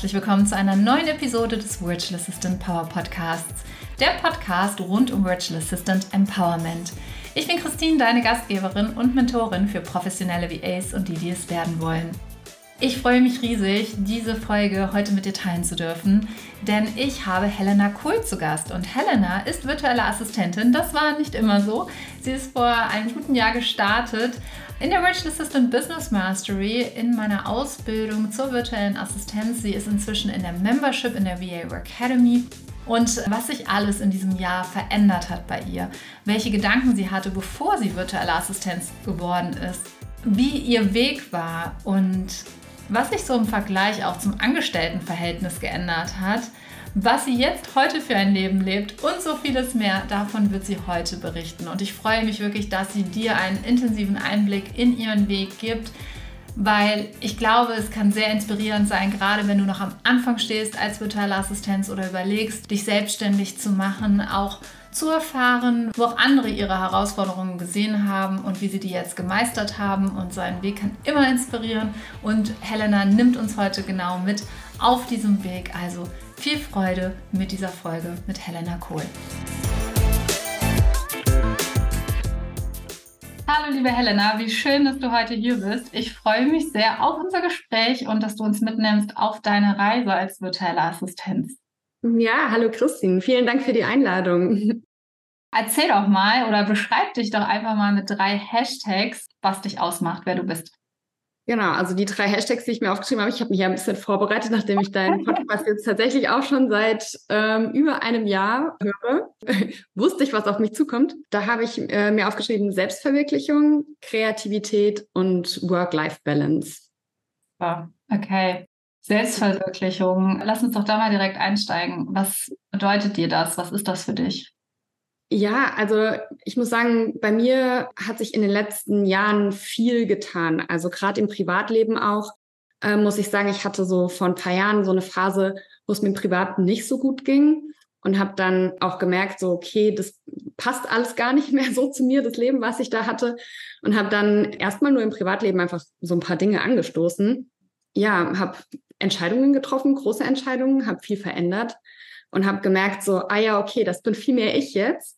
herzlich willkommen zu einer neuen Episode des Virtual Assistant Power Podcasts, der Podcast rund um Virtual Assistant Empowerment. Ich bin Christine, deine Gastgeberin und Mentorin für professionelle VAs und die es werden wollen. Ich freue mich riesig, diese Folge heute mit dir teilen zu dürfen, denn ich habe Helena Kohl zu Gast und Helena ist virtuelle Assistentin. Das war nicht immer so. Sie ist vor einem guten Jahr gestartet in der Virtual Assistant Business Mastery in meiner Ausbildung zur virtuellen Assistenz. Sie ist inzwischen in der Membership in der VA Academy. Und was sich alles in diesem Jahr verändert hat bei ihr, welche Gedanken sie hatte, bevor sie virtuelle Assistenz geworden ist, wie ihr Weg war und was sich so im Vergleich auch zum Angestelltenverhältnis geändert hat, was sie jetzt heute für ein Leben lebt und so vieles mehr, davon wird sie heute berichten. Und ich freue mich wirklich, dass sie dir einen intensiven Einblick in ihren Weg gibt, weil ich glaube, es kann sehr inspirierend sein, gerade wenn du noch am Anfang stehst als virtuelle Assistenz oder überlegst, dich selbstständig zu machen, auch zu erfahren, wo auch andere ihre Herausforderungen gesehen haben und wie sie die jetzt gemeistert haben. Und sein Weg kann immer inspirieren. Und Helena nimmt uns heute genau mit auf diesem Weg. Also viel Freude mit dieser Folge mit Helena Kohl. Hallo liebe Helena, wie schön, dass du heute hier bist. Ich freue mich sehr auf unser Gespräch und dass du uns mitnimmst auf deine Reise als virtuelle Assistenz. Ja, hallo Christine, vielen Dank für die Einladung. Erzähl doch mal oder beschreib dich doch einfach mal mit 3 Hashtags, was dich ausmacht, wer du bist. Genau, also die 3 Hashtags, die ich mir aufgeschrieben habe, ich habe mich ja ein bisschen vorbereitet, nachdem ich deinen Podcast jetzt tatsächlich auch schon seit über einem Jahr höre, wusste ich, was auf mich zukommt. Da habe ich mir aufgeschrieben Selbstverwirklichung, Kreativität und Work-Life-Balance. Okay. Selbstverwirklichung. Lass uns doch da mal direkt einsteigen. Was bedeutet dir das? Was ist das für dich? Ja, also ich muss sagen, bei mir hat sich in den letzten Jahren viel getan. Also gerade im Privatleben auch, muss ich sagen, ich hatte so vor ein paar Jahren so eine Phase, wo es mir im Privaten nicht so gut ging und habe dann auch gemerkt, so okay, das passt alles gar nicht mehr so zu mir, das Leben, was ich da hatte, und habe dann erstmal nur im Privatleben einfach so ein paar Dinge angestoßen. Ja, habe Entscheidungen getroffen, große Entscheidungen, habe viel verändert und habe gemerkt, so, ah ja, okay, das bin viel mehr ich jetzt.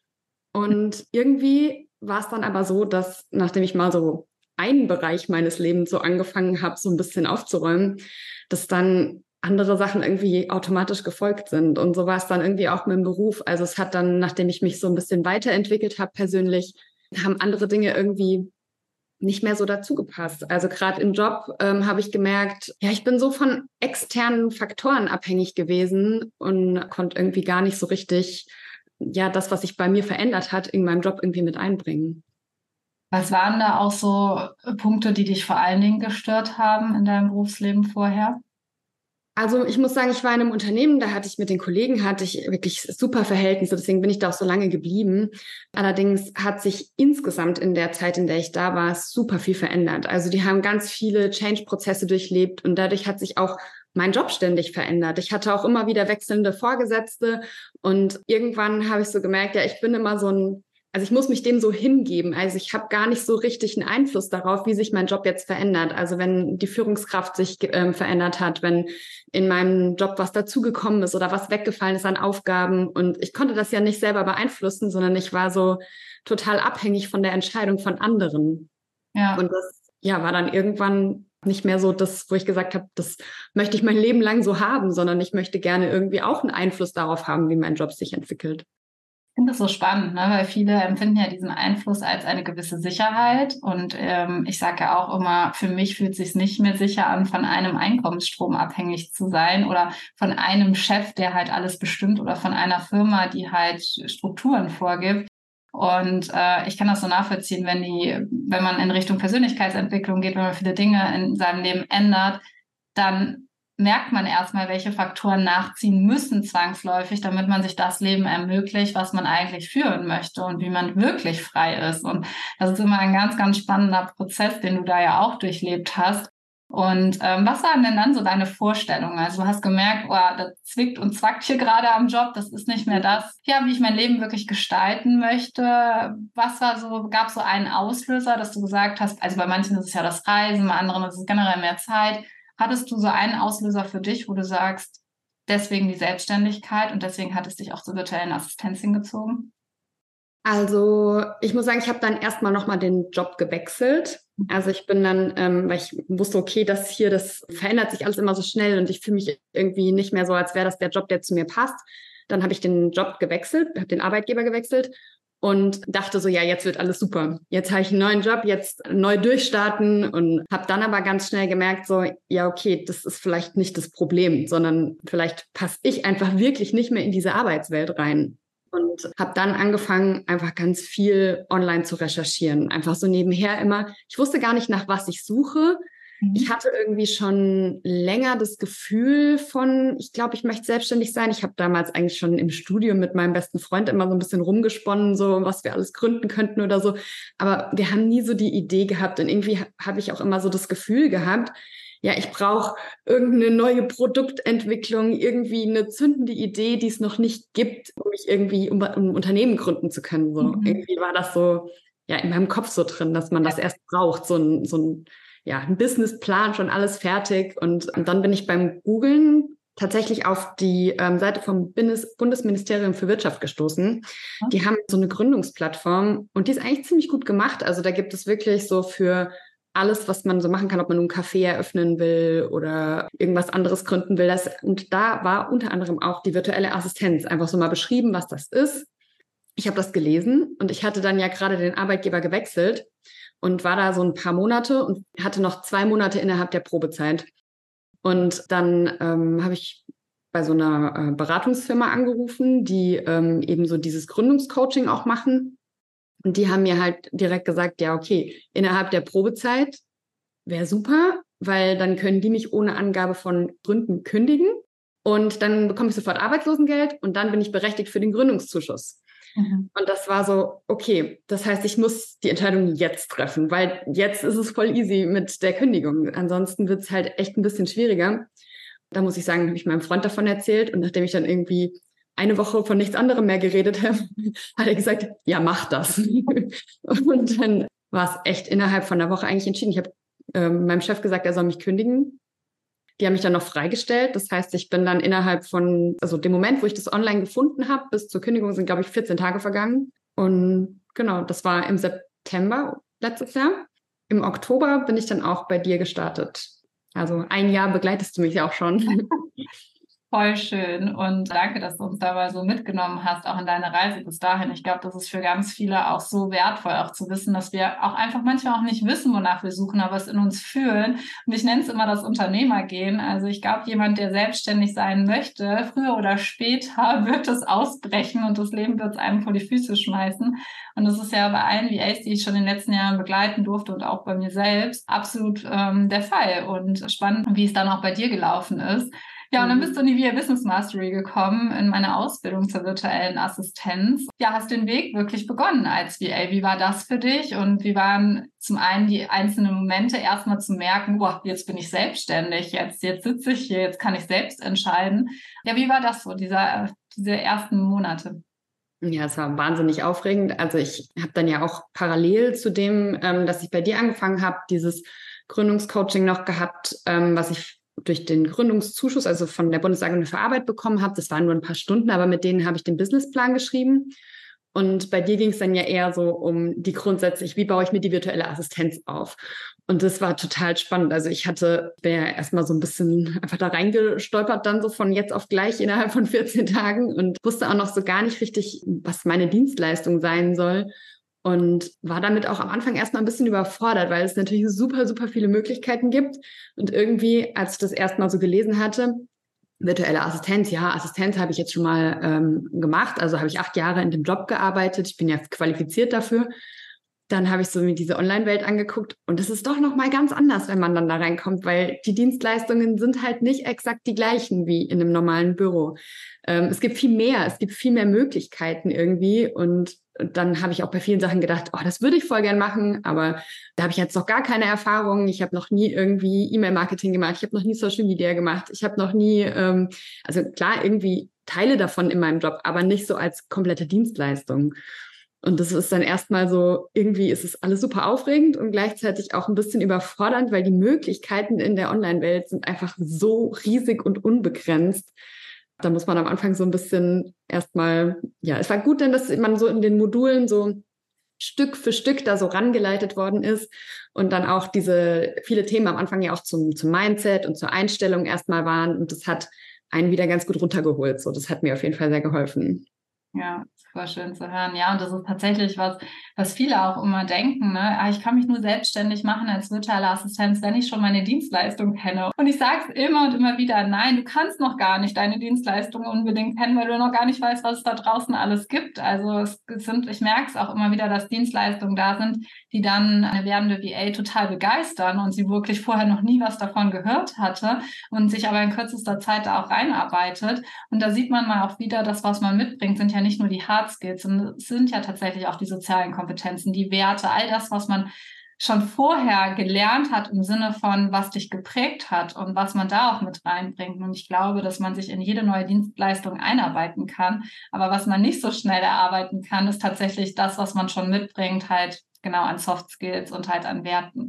Und irgendwie war es dann aber so, dass nachdem ich mal so einen Bereich meines Lebens so angefangen habe, so ein bisschen aufzuräumen, dass dann andere Sachen irgendwie automatisch gefolgt sind. Und so war es dann irgendwie auch mit dem Beruf. Also es hat dann, nachdem ich mich so ein bisschen weiterentwickelt habe persönlich, haben andere Dinge irgendwie nicht mehr so dazu gepasst. Also gerade im Job habe ich gemerkt, ja, ich bin so von externen Faktoren abhängig gewesen und konnte irgendwie gar nicht so richtig, ja, das, was sich bei mir verändert hat, in meinem Job irgendwie mit einbringen. Was waren da auch so Punkte, die dich vor allen Dingen gestört haben in deinem Berufsleben vorher? Also ich muss sagen, ich war in einem Unternehmen, da hatte ich mit den Kollegen, hatte ich wirklich super Verhältnisse, deswegen bin ich da auch so lange geblieben. Allerdings hat sich insgesamt in der Zeit, in der ich da war, super viel verändert. Also die haben ganz viele Change-Prozesse durchlebt und dadurch hat sich auch mein Job ständig verändert. Ich hatte auch immer wieder wechselnde Vorgesetzte und irgendwann habe ich so gemerkt, ja, ich bin immer so ein, also ich muss mich dem so hingeben. Also ich habe gar nicht so richtig einen Einfluss darauf, wie sich mein Job jetzt verändert. Also wenn die Führungskraft sich verändert hat, wenn in meinem Job was dazugekommen ist oder was weggefallen ist an Aufgaben. Und ich konnte das ja nicht selber beeinflussen, sondern ich war so total abhängig von der Entscheidung von anderen. Ja. Und das, ja, war dann irgendwann nicht mehr so das, wo ich gesagt habe, das möchte ich mein Leben lang so haben, sondern ich möchte gerne irgendwie auch einen Einfluss darauf haben, wie mein Job sich entwickelt. Ich finde das so spannend, ne? Weil viele empfinden ja diesen Einfluss als eine gewisse Sicherheit. Und ich sage ja auch immer, für mich fühlt es sich nicht mehr sicher an, von einem Einkommensstrom abhängig zu sein oder von einem Chef, der halt alles bestimmt oder von einer Firma, die halt Strukturen vorgibt. Und ich kann das so nachvollziehen, wenn man in Richtung Persönlichkeitsentwicklung geht, wenn man viele Dinge in seinem Leben ändert, dann merkt man erstmal, welche Faktoren nachziehen müssen zwangsläufig, damit man sich das Leben ermöglicht, was man eigentlich führen möchte und wie man wirklich frei ist. Und das ist immer ein ganz, ganz spannender Prozess, den du da ja auch durchlebt hast. Und was waren denn dann so deine Vorstellungen? Also du hast gemerkt, oh, das zwickt und zwackt hier gerade am Job, das ist nicht mehr das, ja, wie ich mein Leben wirklich gestalten möchte. Was war so, gab es so einen Auslöser, dass du gesagt hast, also bei manchen ist es ja das Reisen, bei anderen ist es generell mehr Zeit. Hattest du so einen Auslöser für dich, wo du sagst, deswegen die Selbstständigkeit und deswegen hat es dich auch zur virtuellen Assistenz hingezogen? Also ich muss sagen, ich habe dann erstmal nochmal den Job gewechselt. Also ich bin dann, weil ich wusste, okay, das verändert sich alles immer so schnell und ich fühle mich irgendwie nicht mehr so, als wäre das der Job, der zu mir passt. Dann habe ich den Job gewechselt, habe den Arbeitgeber gewechselt und dachte so, ja, jetzt wird alles super. Jetzt habe ich einen neuen Job, jetzt neu durchstarten und habe dann aber ganz schnell gemerkt, so, ja, okay, das ist vielleicht nicht das Problem, sondern vielleicht passe ich einfach wirklich nicht mehr in diese Arbeitswelt rein. Und habe dann angefangen, einfach ganz viel online zu recherchieren. Einfach so nebenher immer. Ich wusste gar nicht, nach was ich suche. Ich hatte irgendwie schon länger das Gefühl von, ich glaube, ich möchte selbstständig sein. Ich habe damals eigentlich schon im Studium mit meinem besten Freund immer so ein bisschen rumgesponnen, so was wir alles gründen könnten oder so. Aber wir haben nie so die Idee gehabt. Und irgendwie habe ich auch immer so das Gefühl gehabt, ja, ich brauche irgendeine neue Produktentwicklung, irgendwie eine zündende Idee, die es noch nicht gibt, um mich irgendwie um ein Unternehmen gründen zu können. So. Irgendwie war das so ja in meinem Kopf so drin, dass man das erst braucht, so ein ein Businessplan, schon alles fertig. Und dann bin ich beim Googlen tatsächlich auf die Seite vom Bundesministerium für Wirtschaft gestoßen. Die haben so eine Gründungsplattform und die ist eigentlich ziemlich gut gemacht. Also da gibt es wirklich so für alles, was man so machen kann, ob man nun einen Café eröffnen will oder irgendwas anderes gründen will. Und da war unter anderem auch die virtuelle Assistenz einfach so mal beschrieben, was das ist. Ich habe das gelesen und ich hatte dann ja gerade den Arbeitgeber gewechselt und war da so ein paar Monate und hatte noch 2 Monate innerhalb der Probezeit. Und dann habe ich bei so einer Beratungsfirma angerufen, die eben so dieses Gründungscoaching auch machen. Und die haben mir halt direkt gesagt, ja, okay, innerhalb der Probezeit wäre super, weil dann können die mich ohne Angabe von Gründen kündigen und dann bekomme ich sofort Arbeitslosengeld und dann bin ich berechtigt für den Gründungszuschuss. Und das war so, okay, das heißt, ich muss die Entscheidung jetzt treffen, weil jetzt ist es voll easy mit der Kündigung. Ansonsten wird es halt echt ein bisschen schwieriger. Da muss ich sagen, habe ich meinem Freund davon erzählt und nachdem ich dann irgendwie eine Woche von nichts anderem mehr geredet habe, hat er gesagt, ja, mach das. Und dann war es echt innerhalb von einer Woche eigentlich entschieden. Ich habe meinem Chef gesagt, er soll mich kündigen. Die haben mich dann noch freigestellt. Das heißt, ich bin dann innerhalb von, also dem Moment, wo ich das online gefunden habe, bis zur Kündigung sind, glaube ich, 14 Tage vergangen. Und genau, das war im September letztes Jahr. Im Oktober bin ich dann auch bei dir gestartet. Also 1 Jahr begleitest du mich ja auch schon. Voll schön und danke, dass du uns dabei so mitgenommen hast, auch in deine Reise bis dahin. Ich glaube, das ist für ganz viele auch so wertvoll, auch zu wissen, dass wir auch einfach manchmal auch nicht wissen, wonach wir suchen, aber es in uns fühlen. Und ich nenne es immer das Unternehmergehen. Also ich glaube, jemand, der selbstständig sein möchte, früher oder später wird es ausbrechen und das Leben wird es einem vor die Füße schmeißen. Und das ist ja bei allen VAs, die ich schon in den letzten Jahren begleiten durfte und auch bei mir selbst, absolut der Fall. Und spannend, wie es dann auch bei dir gelaufen ist. Ja, und dann bist du in die VA Business Mastery gekommen, in meine Ausbildung zur virtuellen Assistenz. Ja, hast den Weg wirklich begonnen als VA. Wie war das für dich? Und wie waren zum einen die einzelnen Momente, erstmal zu merken, boah, jetzt bin ich selbstständig, jetzt sitze ich hier, jetzt kann ich selbst entscheiden. Ja, wie war das so, diese ersten Monate? Ja, es war wahnsinnig aufregend. Also ich habe dann ja auch parallel zu dem, dass ich bei dir angefangen habe, dieses Gründungscoaching noch gehabt, was ich durch den Gründungszuschuss, also von der Bundesagentur für Arbeit bekommen habe. Das waren nur ein paar Stunden, aber mit denen habe ich den Businessplan geschrieben. Und bei dir ging es dann ja eher so um die grundsätzlich, wie baue ich mir die virtuelle Assistenz auf? Und das war total spannend. Also bin ja erstmal so ein bisschen einfach da reingestolpert, dann so von jetzt auf gleich innerhalb von 14 Tagen und wusste auch noch so gar nicht richtig, was meine Dienstleistung sein soll. Und war damit auch am Anfang erstmal ein bisschen überfordert, weil es natürlich super, super viele Möglichkeiten gibt. Und irgendwie, als ich das erstmal so gelesen hatte, virtuelle Assistenz, ja, Assistenz habe ich jetzt schon mal gemacht. Also habe ich 8 Jahre in dem Job gearbeitet. Ich bin ja qualifiziert dafür. Dann habe ich so mir diese Online-Welt angeguckt und es ist doch noch mal ganz anders, wenn man dann da reinkommt, weil die Dienstleistungen sind halt nicht exakt die gleichen wie in einem normalen Büro. Es gibt viel mehr Möglichkeiten irgendwie und dann habe ich auch bei vielen Sachen gedacht, oh, das würde ich voll gern machen, aber da habe ich jetzt noch gar keine Erfahrung. Ich habe noch nie irgendwie E-Mail-Marketing gemacht, ich habe noch nie Social Media gemacht, ich habe noch nie, also klar, irgendwie Teile davon in meinem Job, aber nicht so als komplette Dienstleistung. Und das ist dann erstmal so, irgendwie ist es alles super aufregend und gleichzeitig auch ein bisschen überfordernd, weil die Möglichkeiten in der Online-Welt sind einfach so riesig und unbegrenzt. Da muss man am Anfang so ein bisschen erstmal, ja, es war gut denn, dass man so in den Modulen so Stück für Stück da so rangeleitet worden ist und dann auch diese viele Themen am Anfang ja auch zum Mindset und zur Einstellung erstmal waren und das hat einen wieder ganz gut runtergeholt. So, das hat mir auf jeden Fall sehr geholfen. Ja, super schön zu hören. Ja, und das ist tatsächlich was viele auch immer denken, ne? Ich kann mich nur selbstständig machen als virtuelle Assistenz, wenn ich schon meine Dienstleistung kenne. Und ich sage es immer und immer wieder, nein, du kannst noch gar nicht deine Dienstleistung unbedingt kennen, weil du noch gar nicht weißt, was es da draußen alles gibt. Also ich merke es auch immer wieder, dass Dienstleistungen da sind, die dann eine werdende VA total begeistern und sie wirklich vorher noch nie was davon gehört hatte und sich aber in kürzester Zeit da auch reinarbeitet. Und da sieht man mal auch wieder, das, was man mitbringt, sind ja nicht nur die Hard Skills, sondern es sind ja tatsächlich auch die sozialen Kompetenzen, die Werte, all das, was man schon vorher gelernt hat im Sinne von, was dich geprägt hat und was man da auch mit reinbringt. Und ich glaube, dass man sich in jede neue Dienstleistung einarbeiten kann. Aber was man nicht so schnell erarbeiten kann, ist tatsächlich das, was man schon mitbringt, halt genau an Soft Skills und halt an Werten.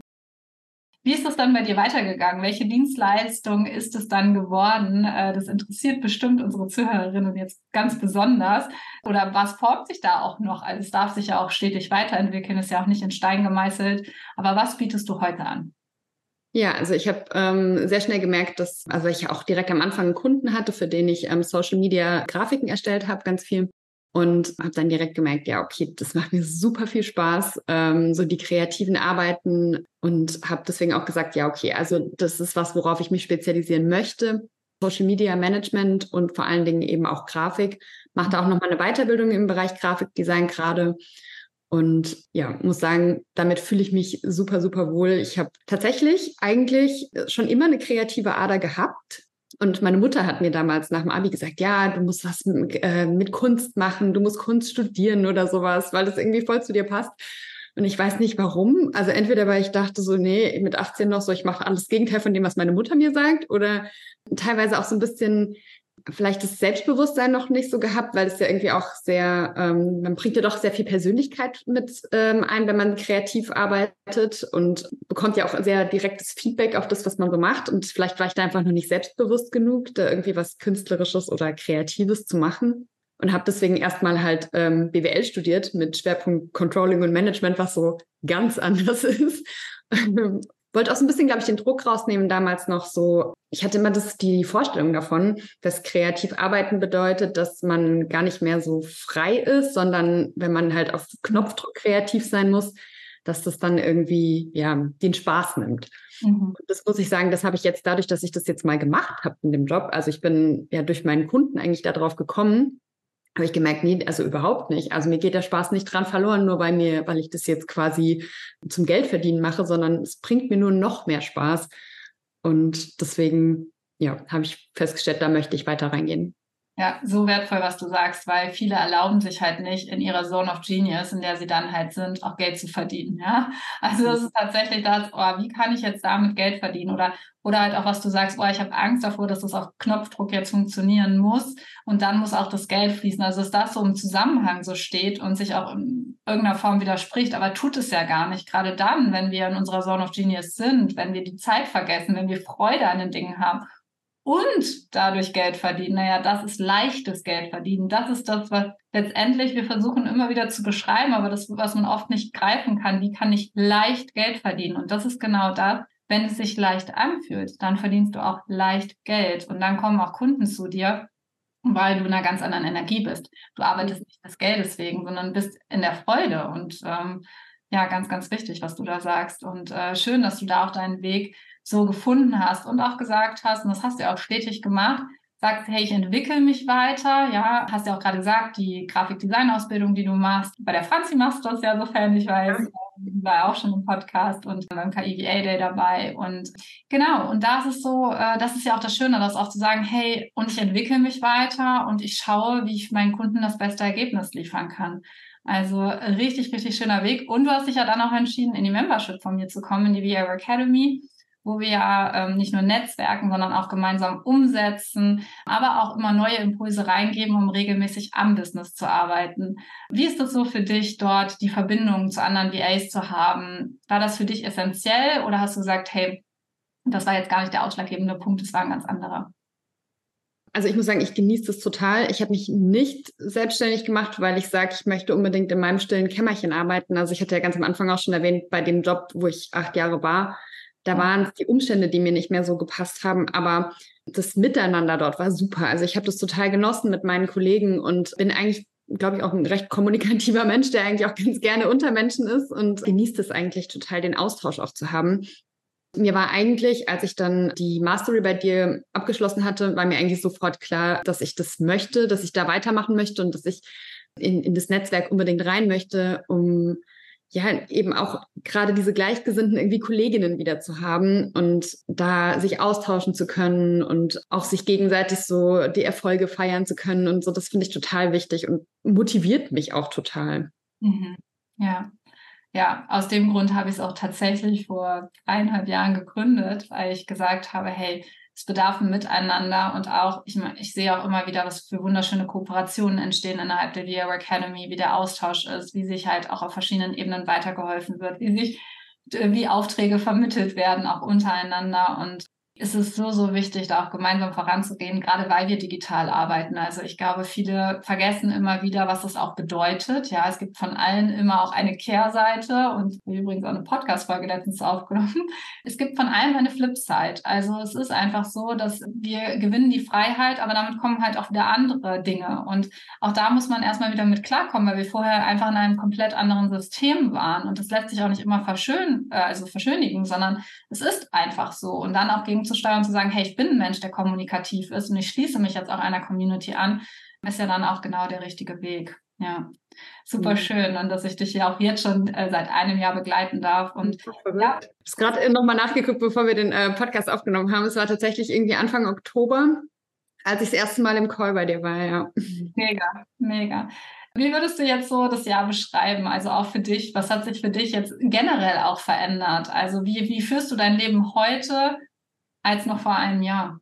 Wie ist das dann bei dir weitergegangen? Welche Dienstleistung ist es dann geworden? Das interessiert bestimmt unsere Zuhörerinnen jetzt ganz besonders. Oder was formt sich da auch noch? Also es darf sich ja auch stetig weiterentwickeln, ist ja auch nicht in Stein gemeißelt. Aber was bietest du heute an? Ja, also ich habe sehr schnell gemerkt, dass, also ich auch direkt am Anfang einen Kunden hatte, für den ich Social Media Grafiken erstellt habe, ganz viel. Und habe dann direkt gemerkt, ja, okay, das macht mir super viel Spaß, so die kreativen Arbeiten. Und habe deswegen auch gesagt, ja, okay, also das ist was, worauf ich mich spezialisieren möchte. Social Media Management und vor allen Dingen eben auch Grafik. Mache da auch nochmal eine Weiterbildung im Bereich Grafikdesign gerade. Und ja, muss sagen, damit fühle ich mich super, super wohl. Ich habe tatsächlich eigentlich schon immer eine kreative Ader gehabt. Und meine Mutter hat mir damals nach dem Abi gesagt, ja, du musst was mit Kunst machen, du musst Kunst studieren oder sowas, weil das irgendwie voll zu dir passt. Und ich weiß nicht warum. Also entweder weil ich dachte so, nee, mit 18 noch so, ich mache alles Gegenteil von dem, was meine Mutter mir sagt. Oder teilweise auch so ein bisschen vielleicht das Selbstbewusstsein noch nicht so gehabt, weil es ja irgendwie auch sehr, man bringt ja doch sehr viel Persönlichkeit mit ein, wenn man kreativ arbeitet und bekommt ja auch sehr direktes Feedback auf das, was man so macht. Und vielleicht war ich da einfach noch nicht selbstbewusst genug, da irgendwie was Künstlerisches oder Kreatives zu machen. Und habe deswegen erstmal halt BWL studiert mit Schwerpunkt Controlling und Management, was so ganz anders ist. Wollte auch so ein bisschen, glaube ich, den Druck rausnehmen damals noch so. Ich hatte immer die Vorstellung davon, dass kreativ arbeiten bedeutet, dass man gar nicht mehr so frei ist, sondern wenn man halt auf Knopfdruck kreativ sein muss, dass das dann irgendwie, ja, den Spaß nimmt. Und das muss ich sagen, das habe ich jetzt dadurch, dass ich das jetzt mal gemacht habe in dem Job. Also ich bin ja durch meinen Kunden eigentlich darauf gekommen, habe ich gemerkt, nee, also überhaupt nicht. Also mir geht der Spaß nicht dran verloren, nur weil ich das jetzt quasi zum Geldverdienen mache, sondern es bringt mir nur noch mehr Spaß. Und deswegen, ja, habe ich festgestellt, da möchte ich weiter reingehen. Ja, so wertvoll, was du sagst, weil viele erlauben sich halt nicht in ihrer Zone of Genius, in der sie dann halt sind, auch Geld zu verdienen, ja. Also das ist tatsächlich das, oh, wie kann ich jetzt damit Geld verdienen? Oder halt auch, was du sagst, oh, ich habe Angst davor, dass das auf Knopfdruck jetzt funktionieren muss und dann muss auch das Geld fließen. Also dass das so im Zusammenhang so steht und sich auch in irgendeiner Form widerspricht, aber tut es ja gar nicht. Gerade dann, wenn wir in unserer Zone of Genius sind, wenn wir die Zeit vergessen, wenn wir Freude an den Dingen haben und dadurch Geld verdienen. Naja, das ist leichtes Geld verdienen. Das ist das, was letztendlich wir versuchen immer wieder zu beschreiben, aber das, was man oft nicht greifen kann. Wie kann ich leicht Geld verdienen? Und das ist genau das. Wenn es sich leicht anfühlt, dann verdienst du auch leicht Geld. Und dann kommen auch Kunden zu dir, weil du in einer ganz anderen Energie bist. Du arbeitest nicht des Geldes wegen, sondern bist in der Freude. Und ja, ganz, ganz wichtig, was du da sagst. Und schön, dass du da auch deinen Weg so gefunden hast und auch gesagt hast, und das hast du ja auch stetig gemacht, sagst, hey, ich entwickle mich weiter, ja, hast ja auch gerade gesagt, die Grafikdesign-Ausbildung, die du machst, bei der Franzi machst du das ja, sofern ich weiß, war ja auch schon im Podcast und beim KIVA Day dabei und genau, und da ist es so, das ist ja auch das Schöne, das auch zu sagen, hey, und ich entwickle mich weiter und ich schaue, wie ich meinen Kunden das beste Ergebnis liefern kann. Also richtig, richtig schöner Weg. Und du hast dich ja dann auch entschieden, in die Membership von mir zu kommen, in die VR Academy. wo wir ja nicht nur netzwerken, sondern auch gemeinsam umsetzen, aber auch immer neue Impulse reingeben, um regelmäßig am Business zu arbeiten. Wie ist das so für dich, dort die Verbindung zu anderen VAs zu haben? War das für dich essentiell oder hast du gesagt, hey, das war jetzt gar nicht der ausschlaggebende Punkt, es war ein ganz anderer? Also ich muss sagen, ich genieße das total. Ich habe mich nicht selbstständig gemacht, weil ich sage, ich möchte unbedingt in meinem stillen Kämmerchen arbeiten. Also ich hatte ja ganz am Anfang auch schon erwähnt, bei dem Job, wo ich 8 Jahre war, da waren es die Umstände, die mir nicht mehr so gepasst haben. Aber das Miteinander dort war super. Also ich habe das total genossen mit meinen Kollegen und bin eigentlich, glaube ich, auch ein recht kommunikativer Mensch, der eigentlich auch ganz gerne unter Menschen ist und genießt es eigentlich total, den Austausch auch zu haben. Mir war eigentlich, als ich dann die Mastery bei dir abgeschlossen hatte, war mir eigentlich sofort klar, dass ich das möchte, dass ich da weitermachen möchte und dass ich in das Netzwerk unbedingt rein möchte, um ja eben auch gerade diese Gleichgesinnten irgendwie Kolleginnen wieder zu haben und da sich austauschen zu können und auch sich gegenseitig so die Erfolge feiern zu können und so. Das finde ich total wichtig und motiviert mich auch total. Mhm. Ja. Ja, aus dem Grund habe ich es auch tatsächlich vor 1,5 Jahren gegründet, weil ich gesagt habe, hey, es bedarf ein Miteinander und auch, ich sehe auch immer wieder, was für wunderschöne Kooperationen entstehen innerhalb der VR Academy, wie der Austausch ist, wie sich halt auch auf verschiedenen Ebenen weitergeholfen wird, wie Aufträge vermittelt werden, auch untereinander. Und es ist so, so wichtig, da auch gemeinsam voranzugehen, gerade weil wir digital arbeiten. Also ich glaube, viele vergessen immer wieder, was das auch bedeutet. Ja, es gibt von allen immer auch eine Kehrseite und übrigens auch eine Podcast-Folge letztens aufgenommen. Es gibt von allem eine Flipside. Also es ist einfach so, dass wir gewinnen die Freiheit, aber damit kommen halt auch wieder andere Dinge. Und auch da muss man erstmal wieder mit klarkommen, weil wir vorher einfach in einem komplett anderen System waren. Und das lässt sich auch nicht immer verschönigen, sondern es ist einfach so. Und dann auch gegenzusteuern und zu sagen, hey, ich bin ein Mensch, der kommunikativ ist und ich schließe mich jetzt auch einer Community an, ist ja dann auch genau der richtige Weg. Ja, super schön. Und dass ich dich ja auch jetzt schon seit einem Jahr begleiten darf. Und ja, ich habe es gerade nochmal nachgeguckt, bevor wir den Podcast aufgenommen haben. Es war tatsächlich irgendwie Anfang Oktober, als ich das erste Mal im Call bei dir war, ja. Mega, mega. Wie würdest du jetzt so das Jahr beschreiben? Also auch für dich, was hat sich für dich jetzt generell auch verändert? Also wie führst du dein Leben heute als noch vor einem Jahr?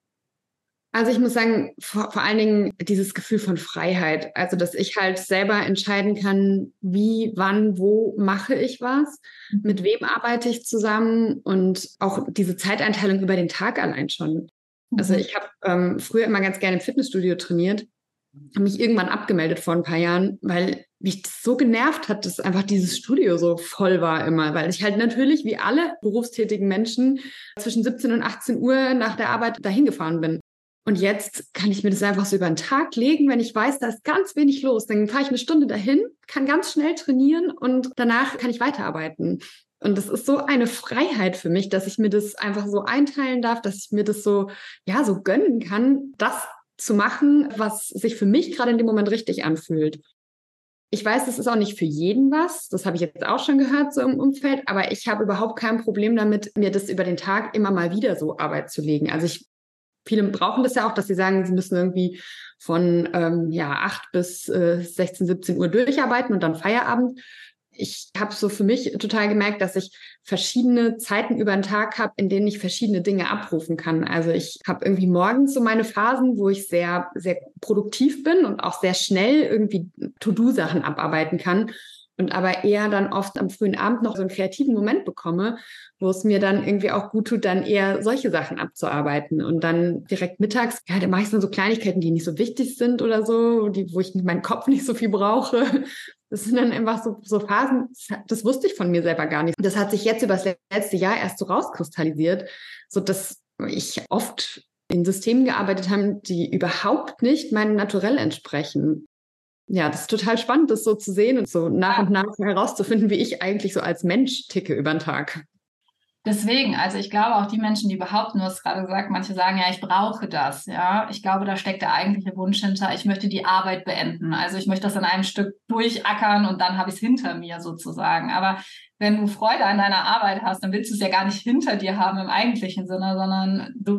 Also ich muss sagen, vor allen Dingen dieses Gefühl von Freiheit. Also, dass ich halt selber entscheiden kann, wie, wann, wo mache ich was, mit wem arbeite ich zusammen und auch diese Zeiteinteilung über den Tag allein schon. Also ich habe früher immer ganz gerne im Fitnessstudio trainiert, habe mich irgendwann abgemeldet vor ein paar Jahren, weil mich das so genervt hat, dass einfach dieses Studio so voll war immer, weil ich halt natürlich wie alle berufstätigen Menschen zwischen 17 und 18 Uhr nach der Arbeit dahin gefahren bin. Und jetzt kann ich mir das einfach so über den Tag legen, wenn ich weiß, da ist ganz wenig los. Dann fahre ich eine Stunde dahin, kann ganz schnell trainieren und danach kann ich weiterarbeiten. Und das ist so eine Freiheit für mich, dass ich mir das einfach so einteilen darf, dass ich mir das so, ja, so gönnen kann, das zu machen, was sich für mich gerade in dem Moment richtig anfühlt. Ich weiß, das ist auch nicht für jeden was. Das habe ich jetzt auch schon gehört, so im Umfeld. Aber ich habe überhaupt kein Problem damit, mir das über den Tag immer mal wieder so Arbeit zu legen. Viele brauchen das ja auch, dass sie sagen, sie müssen irgendwie von 8 bis 16, 17 Uhr durcharbeiten und dann Feierabend. Ich habe so für mich total gemerkt, dass ich verschiedene Zeiten über den Tag habe, in denen ich verschiedene Dinge abrufen kann. Also ich habe irgendwie morgens so meine Phasen, wo ich sehr, sehr produktiv bin und auch sehr schnell irgendwie To-Do-Sachen abarbeiten kann. Und aber eher dann oft am frühen Abend noch so einen kreativen Moment bekomme, wo es mir dann irgendwie auch gut tut, dann eher solche Sachen abzuarbeiten. Und dann direkt mittags, ja, da mache ich dann so Kleinigkeiten, die nicht so wichtig sind oder so, wo ich meinen Kopf nicht so viel brauche. Das sind dann einfach so Phasen, das wusste ich von mir selber gar nicht. Das hat sich jetzt über das letzte Jahr erst so rauskristallisiert, so dass ich oft in Systemen gearbeitet habe, die überhaupt nicht meinem Naturell entsprechen. Ja, das ist total spannend, das so zu sehen und so nach und nach herauszufinden, wie ich eigentlich so als Mensch ticke über den Tag. Deswegen, also ich glaube auch die Menschen, die behaupten, du hast gerade gesagt, manche sagen, ja, ich brauche das, ja. Ich glaube, da steckt der eigentliche Wunsch hinter, ich möchte die Arbeit beenden. Also ich möchte das in einem Stück durchackern und dann habe ich es hinter mir sozusagen. Aber wenn du Freude an deiner Arbeit hast, dann willst du es ja gar nicht hinter dir haben im eigentlichen Sinne, sondern du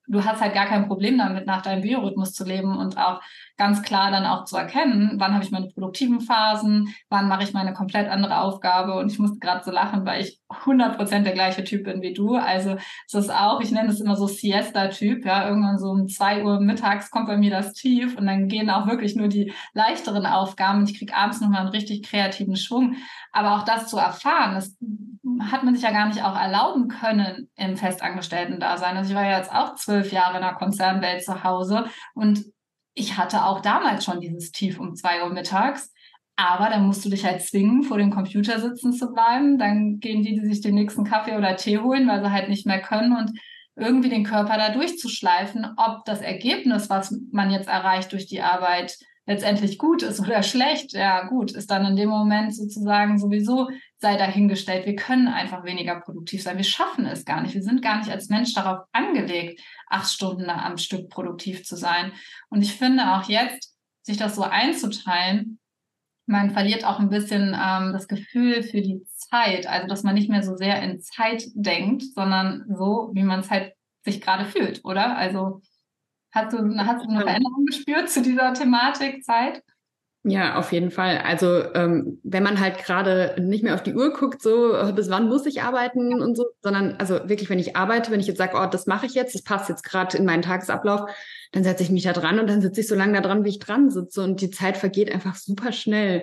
du hast halt gar kein Problem damit, nach deinem Biorhythmus zu leben und auch ganz klar dann auch zu erkennen, wann habe ich meine produktiven Phasen, wann mache ich meine komplett andere Aufgabe. Und ich musste gerade so lachen, weil ich 100% der gleiche Typ bin wie du. Also es ist auch, ich nenne es immer so Siesta-Typ, ja, irgendwann so um 2 Uhr mittags kommt bei mir das Tief und dann gehen auch wirklich nur die leichteren Aufgaben und ich kriege abends nochmal einen richtig kreativen Schwung. Aber auch das zu erfahren, das hat man sich ja gar nicht auch erlauben können im Festangestellten-Dasein. Also ich war ja jetzt auch 12 Jahre in der Konzernwelt zu Hause und ich hatte auch damals schon dieses Tief um 2 Uhr mittags. Aber dann musst du dich halt zwingen, vor dem Computer sitzen zu bleiben. Dann gehen die sich den nächsten Kaffee oder Tee holen, weil sie halt nicht mehr können und irgendwie den Körper da durchzuschleifen, ob das Ergebnis, was man jetzt erreicht durch die Arbeit, letztendlich gut ist oder schlecht. Ja, gut, ist dann in dem Moment sozusagen sowieso sei dahingestellt. Wir können einfach weniger produktiv sein. Wir schaffen es gar nicht. Wir sind gar nicht als Mensch darauf angelegt, 8 Stunden am Stück produktiv zu sein. Und ich finde auch jetzt, sich das so einzuteilen, man verliert auch ein bisschen das Gefühl für die Zeit, also dass man nicht mehr so sehr in Zeit denkt, sondern so, wie man es halt sich gerade fühlt, oder? Also hast du eine Veränderung gespürt zu dieser Thematik Zeit? Ja, auf jeden Fall. Also wenn man halt gerade nicht mehr auf die Uhr guckt, so bis wann muss ich arbeiten und so, sondern also wirklich, wenn ich arbeite, wenn ich jetzt sage, oh, das mache ich jetzt, das passt jetzt gerade in meinen Tagesablauf, dann setze ich mich da dran und dann sitze ich so lange da dran, wie ich dran sitze und die Zeit vergeht einfach super schnell.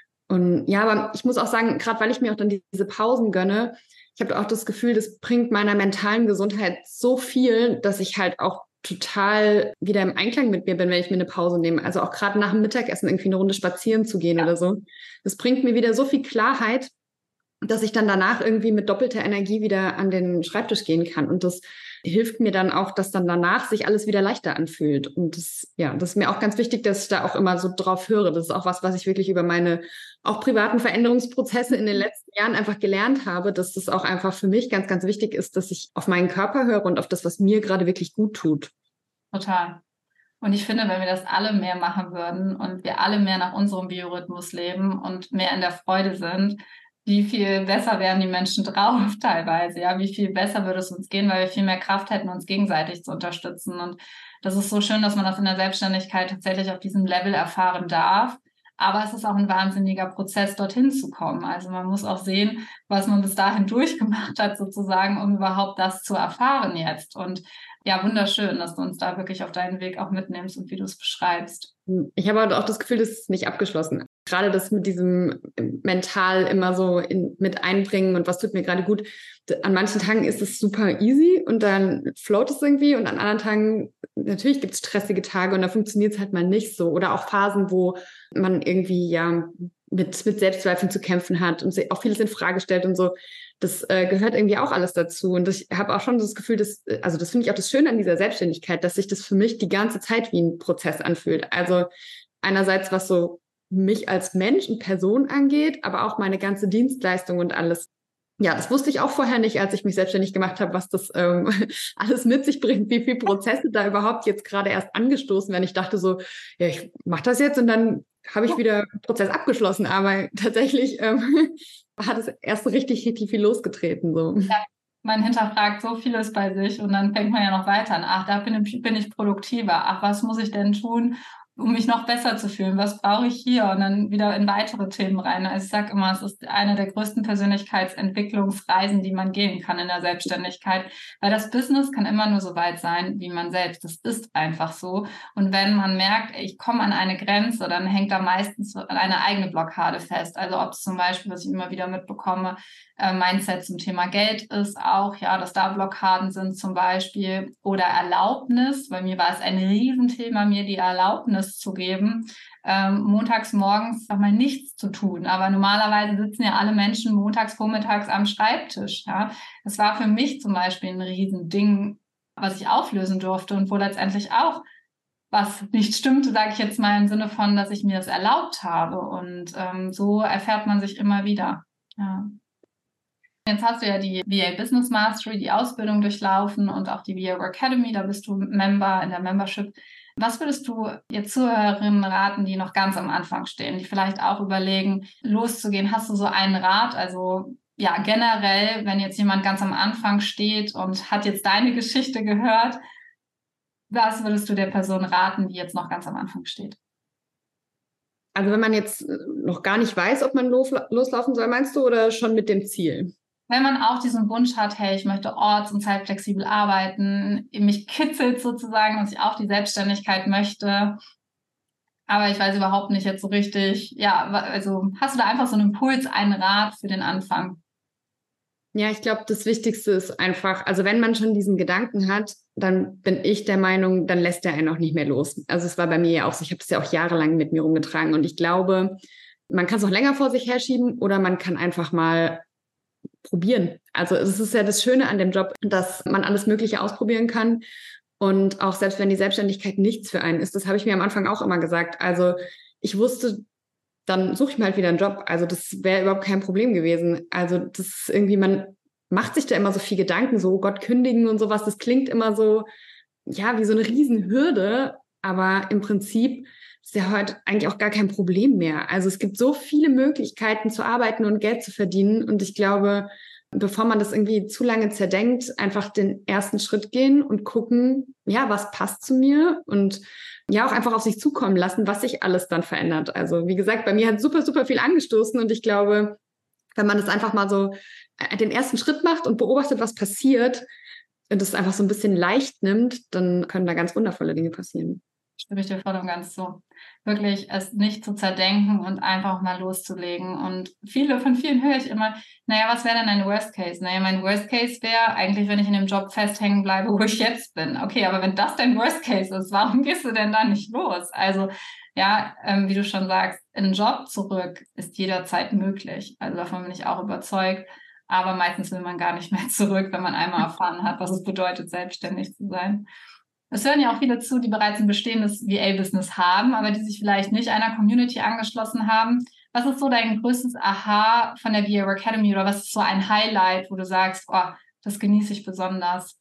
Und ja, aber ich muss auch sagen, gerade weil ich mir auch dann diese Pausen gönne, ich habe auch das Gefühl, das bringt meiner mentalen Gesundheit so viel, dass ich halt auch total wieder im Einklang mit mir bin, wenn ich mir eine Pause nehme. Also auch gerade nach dem Mittagessen irgendwie eine Runde spazieren zu gehen oder so. Das bringt mir wieder so viel Klarheit, dass ich dann danach irgendwie mit doppelter Energie wieder an den Schreibtisch gehen kann. Und das hilft mir dann auch, dass dann danach sich alles wieder leichter anfühlt. Und das, ja, das ist mir auch ganz wichtig, dass ich da auch immer so drauf höre. Das ist auch was ich wirklich über meine auch privaten Veränderungsprozesse in den letzten Jahren einfach gelernt habe, dass das auch einfach für mich ganz, ganz wichtig ist, dass ich auf meinen Körper höre und auf das, was mir gerade wirklich gut tut. Total. Und ich finde, wenn wir das alle mehr machen würden und wir alle mehr nach unserem Biorhythmus leben und mehr in der Freude sind, wie viel besser wären die Menschen drauf teilweise, ja, wie viel besser würde es uns gehen, weil wir viel mehr Kraft hätten, uns gegenseitig zu unterstützen. Und das ist so schön, dass man das in der Selbstständigkeit tatsächlich auf diesem Level erfahren darf. Aber es ist auch ein wahnsinniger Prozess, dorthin zu kommen. Also man muss auch sehen, was man bis dahin durchgemacht hat, sozusagen, um überhaupt das zu erfahren jetzt. Und ja, wunderschön, dass du uns da wirklich auf deinen Weg auch mitnimmst und wie du es beschreibst. Ich habe aber auch das Gefühl, das ist nicht abgeschlossen. Gerade das mit diesem mental immer so mit einbringen und was tut mir gerade gut. An manchen Tagen ist es super easy und dann float es irgendwie und an anderen Tagen, natürlich gibt es stressige Tage und da funktioniert es halt mal nicht so. Oder auch Phasen, wo man irgendwie ja mit Selbstzweifeln zu kämpfen hat und auch vieles in Frage stellt und so. Das gehört irgendwie auch alles dazu. Und ich habe auch schon das Gefühl, also das finde ich auch das Schöne an dieser Selbstständigkeit, dass sich das für mich die ganze Zeit wie ein Prozess anfühlt. Also einerseits, was so mich als Mensch und Person angeht, aber auch meine ganze Dienstleistung und alles. Ja, das wusste ich auch vorher nicht, als ich mich selbstständig gemacht habe, was das alles mit sich bringt, wie viele Prozesse da überhaupt jetzt gerade erst angestoßen werden. Ich dachte so, ja, ich mache das jetzt und dann habe ich wieder den Prozess abgeschlossen. Aber tatsächlich hat es erst richtig, richtig viel losgetreten. So. Ja, man hinterfragt so vieles bei sich und dann fängt man ja noch weiter an. Ach, da bin ich produktiver. Ach, was muss ich denn tun, um mich noch besser zu fühlen? Was brauche ich hier? Und dann wieder in weitere Themen rein. Also ich sage immer, es ist eine der größten Persönlichkeitsentwicklungsreisen, die man gehen kann in der Selbstständigkeit, weil das Business kann immer nur so weit sein, wie man selbst. Das ist einfach so. Und wenn man merkt, ich komme an eine Grenze, dann hängt da meistens eine eigene Blockade fest. Also ob es zum Beispiel, was ich immer wieder mitbekomme, Mindset zum Thema Geld ist auch, ja, dass da Blockaden sind zum Beispiel oder Erlaubnis. Bei mir war es ein Riesenthema, mir die Erlaubnis zu geben, montags morgens sag mal nichts zu tun. Aber normalerweise sitzen ja alle Menschen montags vormittags am Schreibtisch. Ja, das war für mich zum Beispiel ein Riesending, was ich auflösen durfte und wo letztendlich auch was nicht stimmte, sage ich jetzt mal im Sinne von, dass ich mir das erlaubt habe. Und so erfährt man sich immer wieder. Ja. Jetzt hast du ja die VA Business Mastery, die Ausbildung durchlaufen und auch die VA Work Academy, da bist du Member in der Membership. Was würdest du jetzt Zuhörerinnen raten, die noch ganz am Anfang stehen, die vielleicht auch überlegen, loszugehen? Hast du so einen Rat? Also ja, generell, wenn jetzt jemand ganz am Anfang steht und hat jetzt deine Geschichte gehört, Was würdest du der Person raten, die jetzt noch ganz am Anfang steht? Also wenn man jetzt noch gar nicht weiß, ob man loslaufen soll, meinst du, oder schon mit dem Ziel? Wenn man auch diesen Wunsch hat, hey, ich möchte orts- und zeitflexibel arbeiten, mich kitzelt sozusagen, dass ich auch die Selbstständigkeit möchte, aber ich weiß überhaupt nicht jetzt so richtig, ja, also hast du da einfach so einen Impuls, einen Rat für den Anfang? Ja, ich glaube, das Wichtigste ist einfach, also wenn man schon diesen Gedanken hat, dann bin ich der Meinung, dann lässt er einen auch nicht mehr los. Also es war bei mir ja auch so, ich habe es ja auch jahrelang mit mir rumgetragen und ich glaube, man kann es auch länger vor sich herschieben oder man kann einfach mal probieren. Also es ist ja das Schöne an dem Job, dass man alles Mögliche ausprobieren kann. Und auch selbst wenn die Selbstständigkeit nichts für einen ist, das habe ich mir am Anfang auch immer gesagt. Also ich wusste, dann suche ich mir halt wieder einen Job. Also das wäre überhaupt kein Problem gewesen. Also das ist irgendwie, man macht sich da immer so viel Gedanken, so oh Gott, kündigen und sowas. Das klingt immer so, ja, wie so eine Riesenhürde. Aber im Prinzip ist ja heute eigentlich auch gar kein Problem mehr. Also es gibt so viele Möglichkeiten zu arbeiten und Geld zu verdienen. Und ich glaube, bevor man das irgendwie zu lange zerdenkt, einfach den ersten Schritt gehen und gucken, ja, was passt zu mir und ja, auch einfach auf sich zukommen lassen, was sich alles dann verändert. Also wie gesagt, bei mir hat super, super viel angestoßen und ich glaube, wenn man das einfach mal so den ersten Schritt macht und beobachtet, was passiert und das einfach so ein bisschen leicht nimmt, dann können da ganz wundervolle Dinge passieren. Stimme ich dir voll und ganz zu. Wirklich es nicht zu zerdenken und einfach mal loszulegen. Und von vielen höre ich immer, naja, was wäre denn ein Worst Case? Naja, mein Worst Case wäre eigentlich, wenn ich in dem Job festhängen bleibe, wo ich jetzt bin. Okay, aber wenn das dein Worst Case ist, warum gehst du denn da nicht los? Also ja, wie du schon sagst, in einen Job zurück ist jederzeit möglich. Also davon bin ich auch überzeugt. Aber meistens will man gar nicht mehr zurück, wenn man einmal erfahren hat, was es bedeutet, selbstständig zu sein. Es hören ja auch viele zu, die bereits ein bestehendes VA-Business haben, aber die sich vielleicht nicht einer Community angeschlossen haben. Was ist so dein größtes Aha von der VA Academy oder was ist so ein Highlight, wo du sagst, oh, das genieße ich besonders?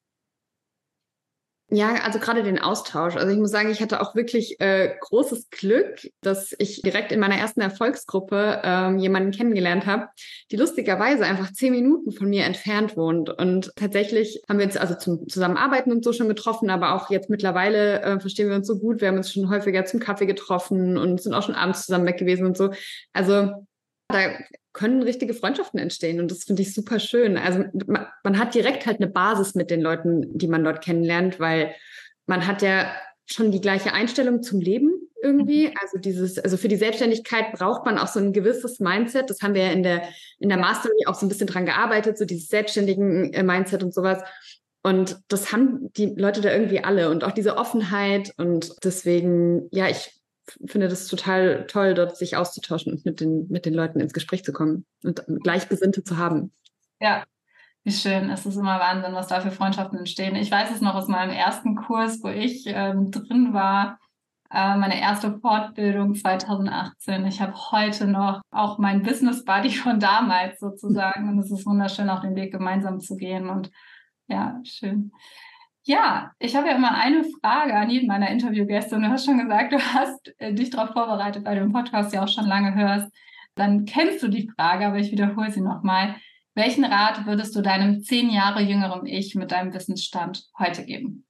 Ja, also gerade den Austausch. Also ich muss sagen, ich hatte auch wirklich großes Glück, dass ich direkt in meiner ersten Erfolgsgruppe jemanden kennengelernt habe, die lustigerweise einfach 10 Minuten von mir entfernt wohnt. Und tatsächlich haben wir uns also zum Zusammenarbeiten und so schon getroffen, aber auch jetzt mittlerweile verstehen wir uns so gut. Wir haben uns schon häufiger zum Kaffee getroffen und sind auch schon abends zusammen weg gewesen und so. Also da können richtige Freundschaften entstehen und das finde ich super schön. Also man hat direkt halt eine Basis mit den Leuten, die man dort kennenlernt, weil man hat ja schon die gleiche Einstellung zum Leben irgendwie. Also für die Selbstständigkeit braucht man auch so ein gewisses Mindset. Das haben wir ja in der Mastery auch so ein bisschen dran gearbeitet, so dieses selbstständigen Mindset und sowas. Und das haben die Leute da irgendwie alle und auch diese Offenheit und deswegen, ja, ich finde das total toll, dort sich auszutauschen und mit den Leuten ins Gespräch zu kommen und Gleichgesinnte zu haben. Ja, wie schön. Es ist immer Wahnsinn, was da für Freundschaften entstehen. Ich weiß es noch aus meinem ersten Kurs, wo ich drin war, meine erste Fortbildung 2018. Ich habe heute noch auch meinen Business Buddy von damals sozusagen und es ist wunderschön, auch den Weg gemeinsam zu gehen und ja, schön. Ja, ich habe ja immer eine Frage an jeden meiner Interviewgäste und du hast schon gesagt, du hast dich darauf vorbereitet, weil du den Podcast ja auch schon lange hörst. Dann kennst du die Frage, aber ich wiederhole sie nochmal. Welchen Rat würdest du deinem 10 Jahre jüngeren Ich mit deinem Wissensstand heute geben?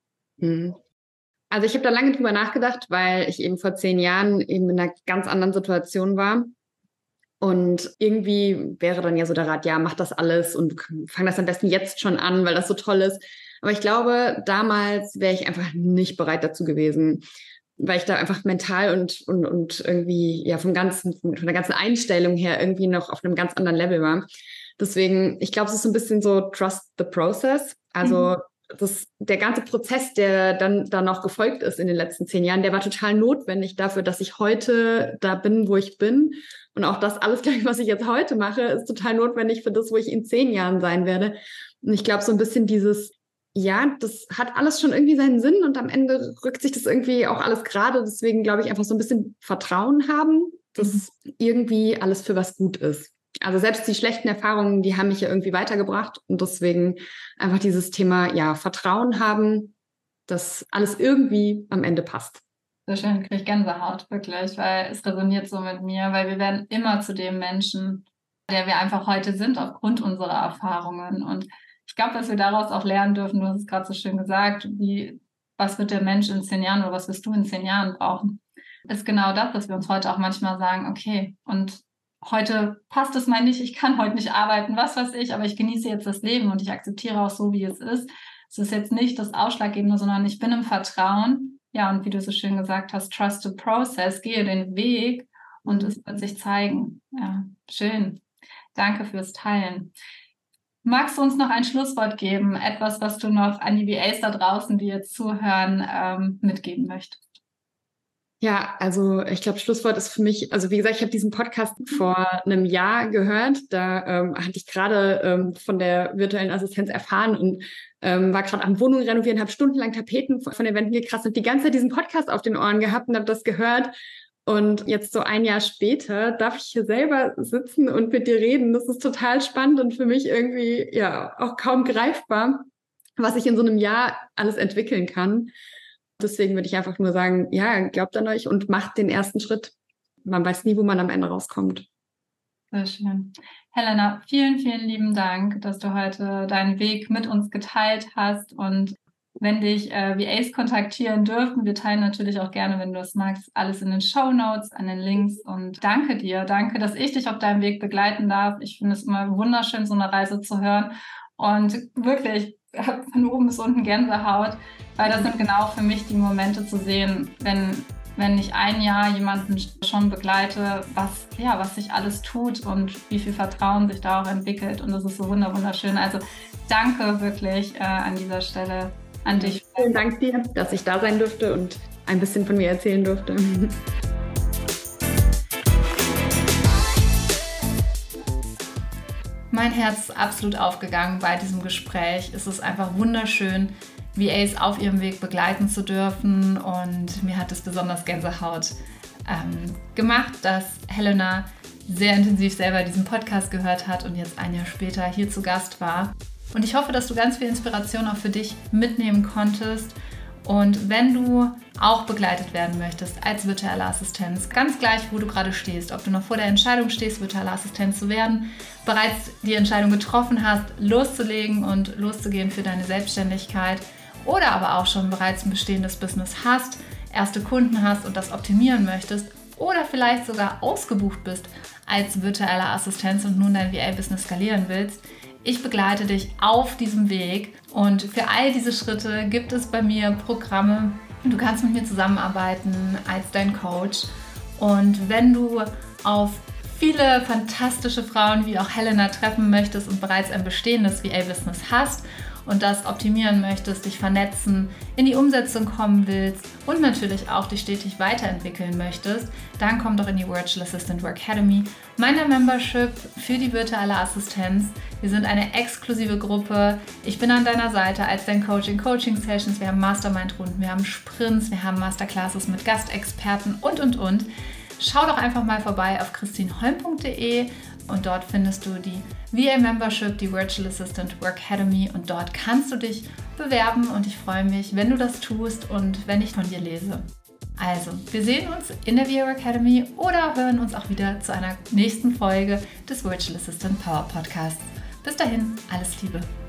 Also ich habe da lange drüber nachgedacht, weil ich eben vor 10 Jahren eben in einer ganz anderen Situation war. Und irgendwie wäre dann ja so der Rat, ja, mach das alles und fang das am besten jetzt schon an, weil das so toll ist. Aber ich glaube, damals wäre ich einfach nicht bereit dazu gewesen, weil ich da einfach mental und irgendwie ja von der ganzen Einstellung her irgendwie noch auf einem ganz anderen Level war. Deswegen, ich glaube, es ist so ein bisschen so trust the process. Also der ganze Prozess, der dann noch gefolgt ist in den letzten 10 Jahren, der war total notwendig dafür, dass ich heute da bin, wo ich bin. Und auch das alles, glaube ich, was ich jetzt heute mache, ist total notwendig für das, wo ich in 10 Jahren sein werde. Und ich glaube, so ein bisschen ja, das hat alles schon irgendwie seinen Sinn und am Ende rückt sich das irgendwie auch alles gerade. Deswegen glaube ich einfach so ein bisschen Vertrauen haben, dass irgendwie alles für was gut ist. Also selbst die schlechten Erfahrungen, die haben mich ja irgendwie weitergebracht und deswegen einfach dieses Thema, ja, Vertrauen haben, dass alles irgendwie am Ende passt. So schön, kriege ich Gänsehaut, wirklich, weil es resoniert so mit mir, weil wir werden immer zu dem Menschen, der wir einfach heute sind, aufgrund unserer Erfahrungen. Und ich glaube, dass wir daraus auch lernen dürfen, du hast es gerade so schön gesagt, was wird der Mensch in 10 Jahren oder was wirst du in 10 Jahren brauchen, ist genau das, dass wir uns heute auch manchmal sagen, okay, und heute passt es mal nicht, ich kann heute nicht arbeiten, was weiß ich, aber ich genieße jetzt das Leben und ich akzeptiere auch so, wie es ist. Es ist jetzt nicht das Ausschlaggebende, sondern ich bin im Vertrauen. Ja, und wie du so schön gesagt hast, trust the process, gehe den Weg und es wird sich zeigen. Ja, schön. Danke fürs Teilen. Magst du uns noch ein Schlusswort geben? Etwas, was du noch an die VAs da draußen, die jetzt zuhören, mitgeben möchtest? Ja, also ich glaube, Schlusswort ist für mich, also wie gesagt, ich habe diesen Podcast vor einem Jahr gehört. Da hatte ich gerade von der virtuellen Assistenz erfahren und war gerade am Wohnung renovieren, habe stundenlang Tapeten von den Wänden gekrasst und die ganze Zeit diesen Podcast auf den Ohren gehabt und habe das gehört. Und jetzt so ein Jahr später darf ich hier selber sitzen und mit dir reden. Das ist total spannend und für mich irgendwie ja auch kaum greifbar, was ich in so einem Jahr alles entwickeln kann. Deswegen würde ich einfach nur sagen, ja, glaubt an euch und macht den ersten Schritt. Man weiß nie, wo man am Ende rauskommt. Sehr schön. Helena, vielen, vielen lieben Dank, dass du heute deinen Weg mit uns geteilt hast. Und wenn dich VAs kontaktieren dürfen, wir teilen natürlich auch gerne, wenn du es magst, alles in den Shownotes, an den Links. Und danke dir, danke, dass ich dich auf deinem Weg begleiten darf. Ich finde es immer wunderschön, so eine Reise zu hören. Und wirklich, von oben bis unten Gänsehaut, weil das sind genau für mich die Momente zu sehen, wenn ich ein Jahr jemanden schon begleite, was sich alles tut und wie viel Vertrauen sich da auch entwickelt. Und das ist so wunderschön. Also danke wirklich an dieser Stelle an dich. Vielen Dank dir, dass ich da sein durfte und ein bisschen von mir erzählen durfte. Mein Herz ist absolut aufgegangen bei diesem Gespräch. Es ist einfach wunderschön, VAs auf ihrem Weg begleiten zu dürfen und mir hat es besonders Gänsehaut gemacht, dass Helena sehr intensiv selber diesen Podcast gehört hat und jetzt ein Jahr später hier zu Gast war. Und ich hoffe, dass du ganz viel Inspiration auch für dich mitnehmen konntest. Und wenn du auch begleitet werden möchtest als virtuelle Assistenz, ganz gleich, wo du gerade stehst, ob du noch vor der Entscheidung stehst, virtuelle Assistenz zu werden, bereits die Entscheidung getroffen hast, loszulegen und loszugehen für deine Selbstständigkeit oder aber auch schon bereits ein bestehendes Business hast, erste Kunden hast und das optimieren möchtest oder vielleicht sogar ausgebucht bist als virtuelle Assistenz und nun dein VA-Business skalieren willst, ich begleite dich auf diesem Weg und für all diese Schritte gibt es bei mir Programme. Du kannst mit mir zusammenarbeiten als dein Coach und wenn du auf viele fantastische Frauen wie auch Helena treffen möchtest und bereits ein bestehendes VA-Business hast und das optimieren möchtest, dich vernetzen, in die Umsetzung kommen willst und natürlich auch dich stetig weiterentwickeln möchtest, dann komm doch in die Virtual Assistant Work Academy, meiner Membership für die virtuelle Assistenz. Wir sind eine exklusive Gruppe. Ich bin an deiner Seite als dein Coach in Coaching-Sessions. Wir haben Mastermind-Runden, wir haben Sprints, wir haben Masterclasses mit Gastexperten und. Schau doch einfach mal vorbei auf christinholm.de und dort findest du die VA Membership, die Virtual Assistant Work Academy und dort kannst du dich bewerben und ich freue mich, wenn du das tust und wenn ich von dir lese. Also, wir sehen uns in der VA Work Academy oder hören uns auch wieder zu einer nächsten Folge des Virtual Assistant Power Podcasts. Bis dahin, alles Liebe.